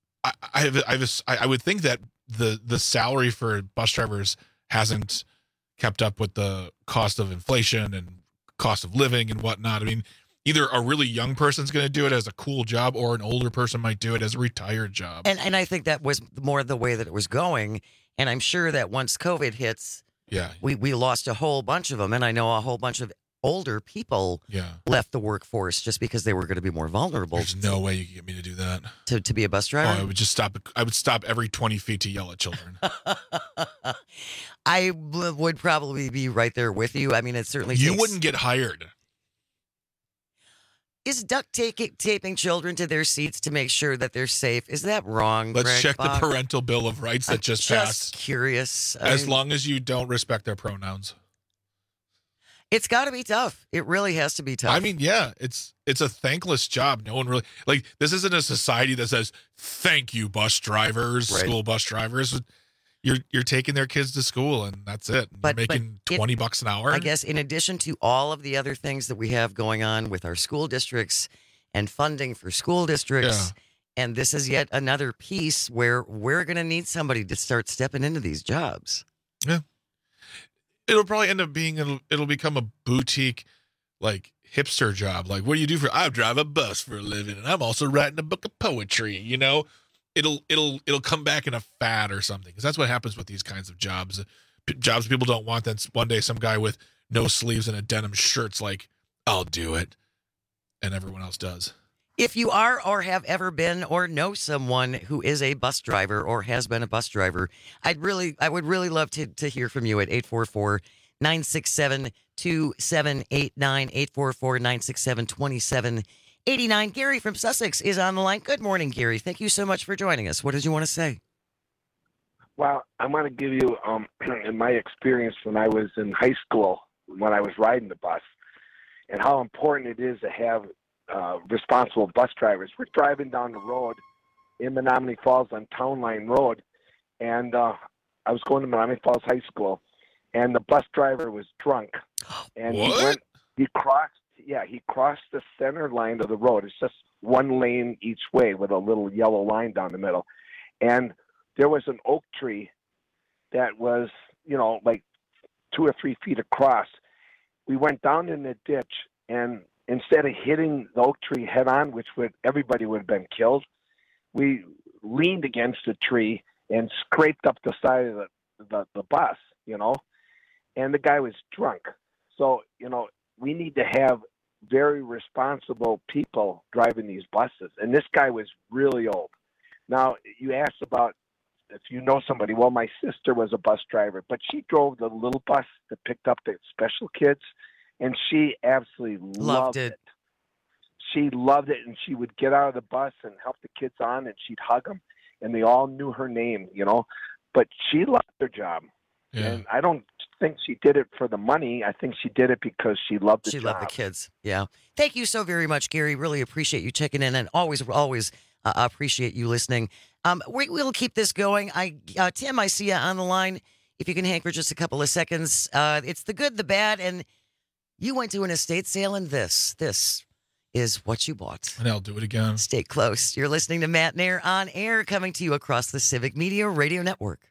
I would think that the salary for bus drivers hasn't kept up with the cost of inflation and cost of living and whatnot. I mean, either a really young person's going to do it as a cool job, or an older person might do it as a retired job. And I think that was more the way that it was going. And I'm sure that once COVID hits, we lost a whole bunch of them. And I know a whole bunch of older people left the workforce just because they were going to be more vulnerable. There's no way you can get me to do that. To be a bus driver? Oh, I would just stop. I would stop every 20 feet to yell at children. I would probably be right there with you. I mean, it certainly You wouldn't get hired. Is duct taping children to their seats to make sure that they're safe? Is that wrong? Let's Greg check Bach? the parental bill of rights that just passed. Curious. As long as you don't respect their pronouns. It's got to be tough. It really has to be tough. I mean, yeah, it's a thankless job. No one really this isn't a society that says thank you, bus drivers, school bus drivers. You're taking their kids to school and that's it. You're making $20 an hour. I guess in addition to all of the other things that we have going on with our school districts and funding for school districts, and this is yet another piece where we're going to need somebody to start stepping into these jobs. Yeah. It'll probably end up being, it'll become a boutique, hipster job. Like, what do you do I drive a bus for a living, and I'm also writing a book of poetry, you know? It'll come back in a fad or something, because that's what happens with these kinds of jobs. Jobs people don't want. Then one day some guy with no sleeves and a denim shirt's like, I'll do it. And everyone else does. If you are or have ever been or know someone who is a bus driver or has been a bus driver, I would really love to hear from you at 844-967-2789, 844-967-2789. Gary from Sussex is on the line. Good morning, Gary. Thank you so much for joining us. What did you want to say? Well, I want to give you, in my experience when I was in high school, when I was riding the bus, and how important it is to have responsible bus drivers. We're driving down the road in Menominee Falls on Town Line Road, and I was going to Menominee Falls High School, and the bus driver was drunk. And he crossed the center line of the road. It's just one lane each way with a little yellow line down the middle. And there was an oak tree that was, 2 or 3 feet across. We went down in the ditch, and instead of hitting the oak tree head on, which everybody would have been killed, we leaned against the tree and scraped up the side of the bus, and the guy was drunk. So, we need to have very responsible people driving these buses. And this guy was really old. Now, you asked about if you know somebody. Well, my sister was a bus driver, but she drove the little bus that picked up the special kids, and she absolutely loved it. She loved it, and she would get out of the bus and help the kids on, and she'd hug them, and they all knew her name, But she loved her job. Yeah. And I don't think she did it for the money. I think she did it because she loved the job. She loved the kids. Yeah. Thank you so very much, Gary. Really appreciate you checking in, and always appreciate you listening. We'll keep this going. Tim, I see you on the line. If you can hang for just a couple of seconds. It's the good, the bad, and you went to an estate sale, and this is what you bought. And I'll do it again. Stay close. You're listening to Matt Nair on Air, coming to you across the Civic Media Radio Network.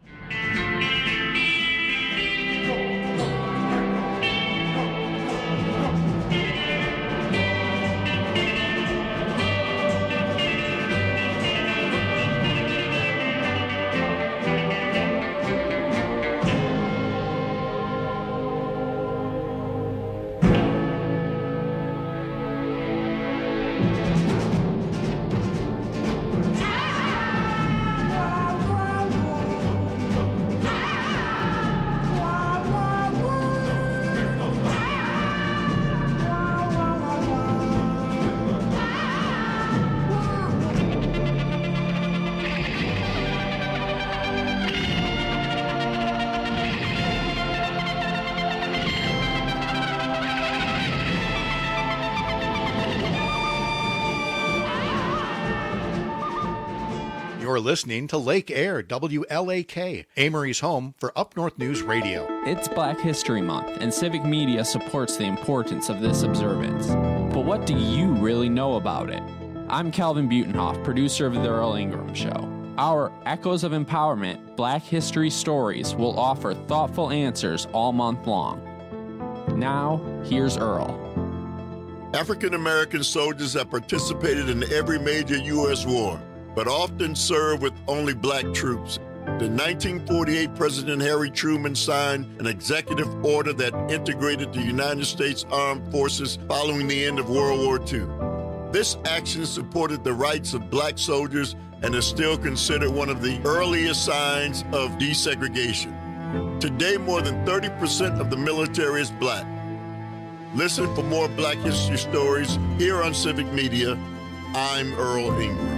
You're listening to Lake Air, WLAK, Amory's home for Up North News Radio. It's Black History Month, and Civic Media supports the importance of this observance. But what do you really know about it? I'm Calvin Butenhoff, producer of The Earl Ingram Show. Our Echoes of Empowerment Black History Stories will offer thoughtful answers all month long. Now, here's Earl. African American soldiers have participated in every major U.S. war, but often served with only black troops. The 1948 President Harry Truman signed an executive order that integrated the United States Armed Forces following the end of World War II. This action supported the rights of black soldiers and is still considered one of the earliest signs of desegregation. Today, more than 30% of the military is black. Listen for more Black History Stories here on Civic Media. I'm Earl Ingram.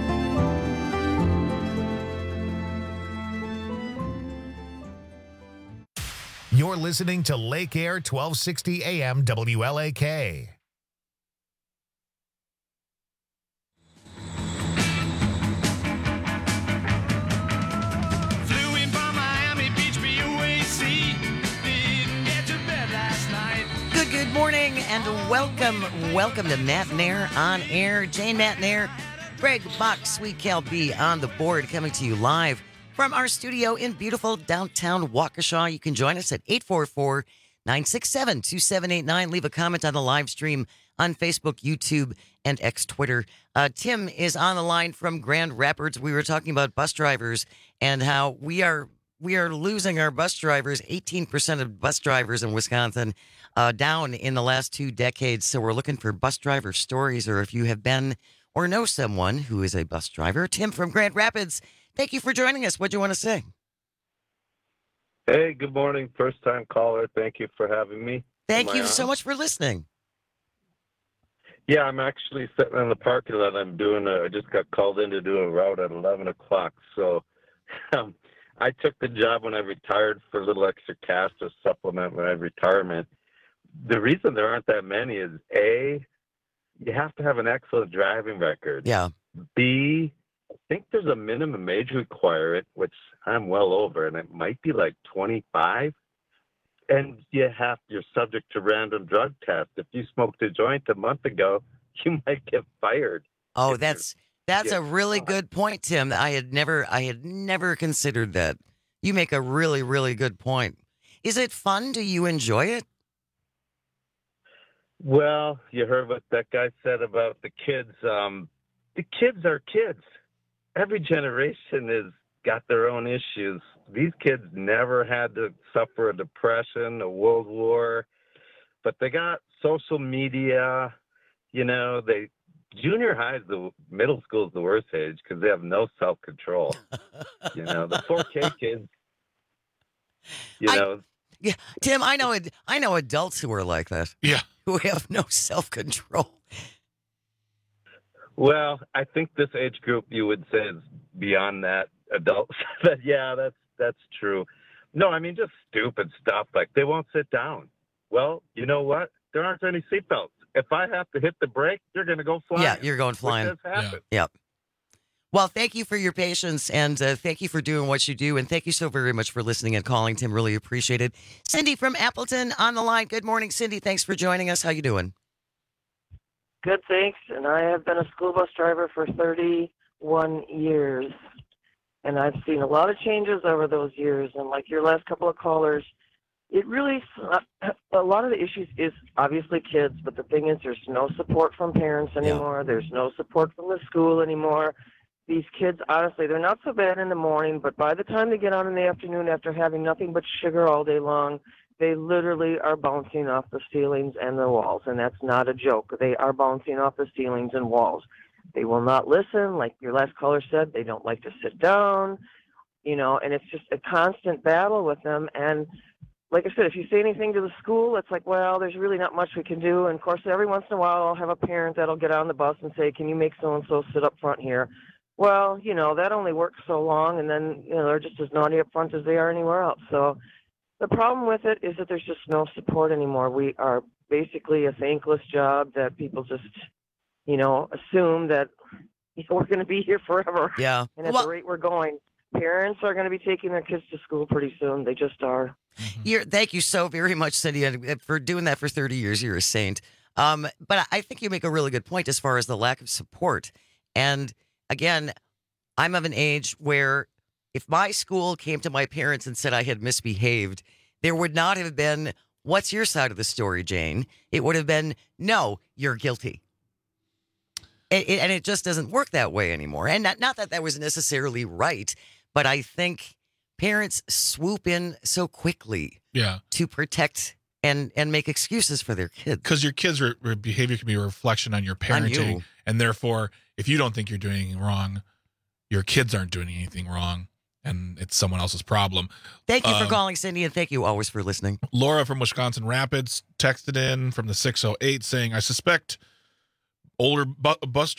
You're listening to Lake Air 1260 AM WLAK. Good morning and welcome to Matt Nair on air. Jane Matt Nair, Greg Bach, Sweet Cal B on the board, coming to you live from our studio in beautiful downtown Waukesha. You can join us at 844-967-2789. Leave a comment on the live stream on Facebook, YouTube, and X Twitter. Tim is on the line from Grand Rapids. We were talking about bus drivers and how we are losing our bus drivers. 18% of bus drivers in Wisconsin down in the last 2 decades. So we're looking for bus driver stories, or if you have been or know someone who is a bus driver. Tim from Grand Rapids, thank you for joining us. What do you want to say? Hey, good morning. First time caller. Thank you for having me. Thank you so much for listening. Yeah, I'm actually sitting in the parking lot. I just got called in to do a route at 11 o'clock. So I took the job when I retired for a little extra cash to supplement my retirement. The reason there aren't that many is A, you have to have an excellent driving record. Yeah. B, I think there's a minimum age requirement, which I'm well over, and it might be like 25. And you're subject to random drug tests. If you smoked a joint a month ago, you might get fired. Oh, that's a really good point, Tim. I had never considered that. You make a really, really good point. Is it fun? Do you enjoy it? Well, you heard what that guy said about the kids. The kids are kids. Every generation has got their own issues. These kids never had to suffer a depression, a world war, but they got social media. Junior high is middle school is the worst age because they have no self-control. The 4K kids, Yeah, Tim, I know adults who are like that. Yeah. Who have no self-control. Well, I think this age group you would say is beyond that, adults. But yeah, that's true. No, I mean just stupid stuff like they won't sit down. Well, you know what? There aren't any seatbelts. If I have to hit the brake, you're going to go flying. Yeah, you're going flying. Which has happened. Yep. Well, thank you for your patience, and thank you for doing what you do, and thank you so very much for listening and calling, Tim. Really appreciate it. Cindy from Appleton on the line. Good morning, Cindy. Thanks for joining us. How you doing? Good, thanks. And I have been a school bus driver for 31 years, and I've seen a lot of changes over those years. And like your last couple of callers, it really, a lot of the issues is obviously kids, but the thing is there's no support from parents anymore. Yeah. There's no support from the school anymore. These kids, honestly, they're not so bad in the morning, but by the time they get out in the afternoon after having nothing but sugar all day long, they literally are bouncing off the ceilings and the walls, and that's not a joke. They are bouncing off the ceilings and walls. They will not listen. Like your last caller said, they don't like to sit down, and it's just a constant battle with them. And like I said, if you say anything to the school, it's like, well, there's really not much we can do. And, of course, every once in a while I'll have a parent that'll get on the bus and say, can you make so-and-so sit up front here? Well, that only works so long, and then, they're just as naughty up front as they are anywhere else. So the problem with it is that there's just no support anymore. We are basically a thankless job that people just, assume that we're going to be here forever. Yeah. And at the rate we're going, parents are going to be taking their kids to school pretty soon. They just are. Thank you so very much, Cindy, for doing that for 30 years. You're a saint. But I think you make a really good point as far as the lack of support. And again, I'm of an age where if my school came to my parents and said I had misbehaved, there would not have been, what's your side of the story, Jane? It would have been, no, you're guilty. And it just doesn't work that way anymore. And not that that was necessarily right, but I think parents swoop in so quickly to protect and make excuses for their kids. Because your kids' behavior can be a reflection on your parenting. you. And therefore, if you don't think you're doing anything wrong, your kids aren't doing anything wrong. And it's someone else's problem. Thank you for calling, Cindy, and thank you always for listening. Laura from Wisconsin Rapids texted in from the 608 saying, I suspect older bus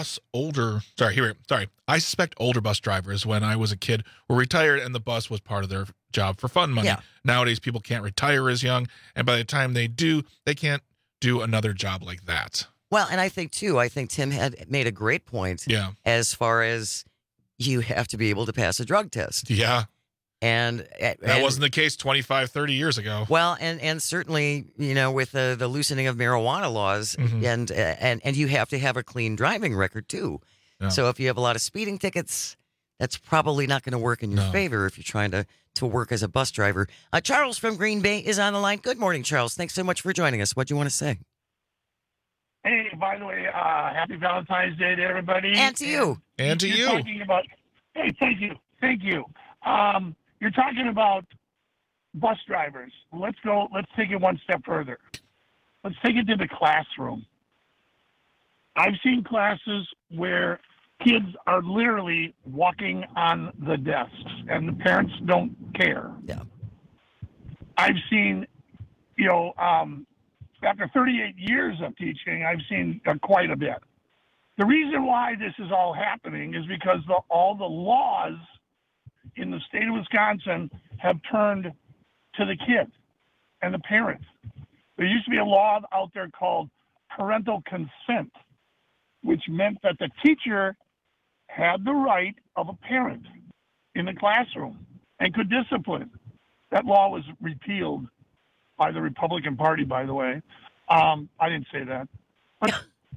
drivers when I was a kid were retired and the bus was part of their job for fun money. Yeah. Nowadays, people can't retire as young. And by the time they do, they can't do another job like that. Well, and I think Tim had made a great point as far as you have to be able to pass a drug test. Yeah. And that wasn't the case 25, 30 years ago. Well, and certainly, with the loosening of marijuana laws, and you have to have a clean driving record too. Yeah. So if you have a lot of speeding tickets, that's probably not going to work in your favor if you're trying to work as a bus driver. Charles from Green Bay is on the line. Good morning, Charles. Thanks so much for joining us. What do you want to say? Hey, by the way, happy Valentine's Day to everybody. And to you. And to you. Talking about, hey, thank you. You're talking about bus drivers. Let's take it one step further. Let's take it to the classroom. I've seen classes where kids are literally walking on the desks and the parents don't care. Yeah. I've seen, after 38 years of teaching, I've seen quite a bit. The reason why this is all happening is because all the laws in the state of Wisconsin have turned to the kid and the parents. There used to be a law out there called parental consent, which meant that the teacher had the right of a parent in the classroom and could discipline. That law was repealed by the Republican Party, by the way. I didn't say that. But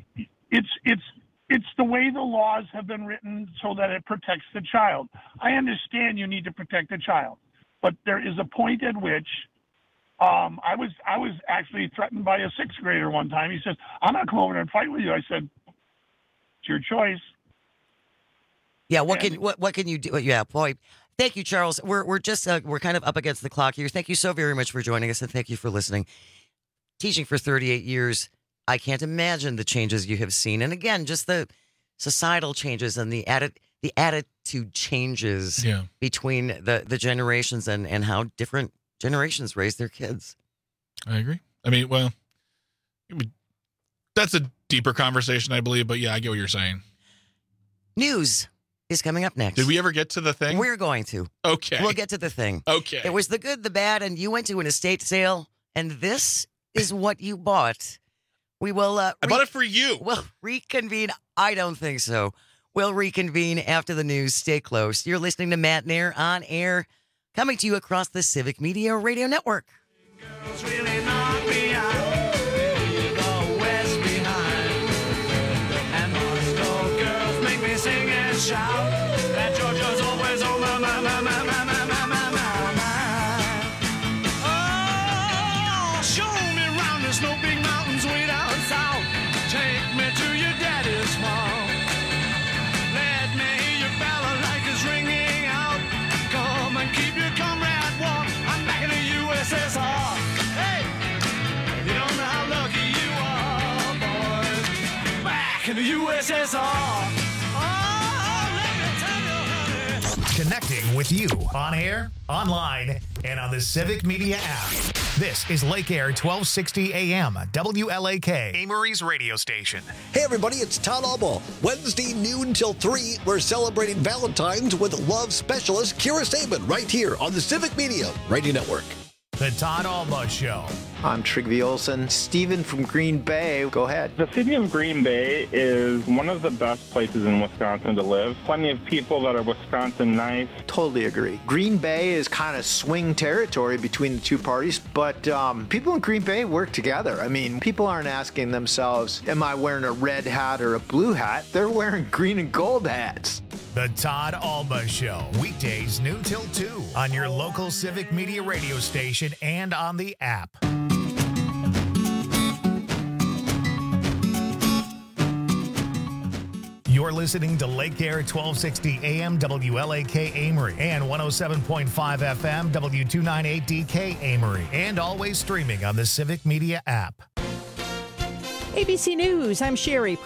it's the way the laws have been written so that it protects the child. I understand you need to protect the child, but there is a point at which I was actually threatened by a sixth grader one time. He says, I'm not coming over there and fight with you. I said, it's your choice. Yeah, what can you do? Yeah, boy. Thank you, Charles. We're just we're kind of up against the clock here. Thank you so very much for joining us, and thank you for listening. Teaching for 38 years, I can't imagine the changes you have seen, and again, just the societal changes and the attitude changes between the generations and how different generations raise their kids. I agree. I mean, well, that's a deeper conversation, I believe, but yeah, I get what you're saying. News is coming up next. Did we ever get to the thing? We're going to. Okay. We'll get to the thing. Okay. It was the good, the bad, and you went to an estate sale, and this is what you bought. We will... I bought it for you. We'll reconvene. I don't think so. We'll reconvene after the news. Stay close. You're listening to Matt Nair on air, coming to you across the Civic Media Radio Network. Girls really knock me out, leave the West behind. And Moscow girls make me sing and shout that Georgia's always on my mind. Oh, show me round the snow big mountains way down south. Take me to your daddy's farm. Let me hear your balalaikas ringing out. Come and keep your comrade warm. I'm back in the USSR. Hey, you don't know how lucky you are, boys. Back in the USSR. Connecting with you on air, online, and on the Civic Media app. This is Lake Air 1260 AM, WLAK, Amory's radio station. Hey everybody, it's Todd Albaugh. Wednesday noon till 3, we're celebrating Valentine's with love specialist Kira Saban right here on the Civic Media Radio Network. The Todd Albaugh Show. I'm Trygve Olsen. Steven from Green Bay, go ahead. The city of Green Bay is one of the best places in Wisconsin to live. Plenty of people that are Wisconsin nice. Totally agree. Green Bay is kind of swing territory between the two parties, but people in Green Bay work together. I mean, people aren't asking themselves, am I wearing a red hat or a blue hat? They're wearing green and gold hats. The Todd Alba Show, weekdays noon till 2 on your local Civic Media radio station and on the app. You're listening to Lake Air 1260 AM WLAK Amory and 107.5 FM W298DK Amory, and always streaming on the Civic Media app. ABC News, I'm Sherry.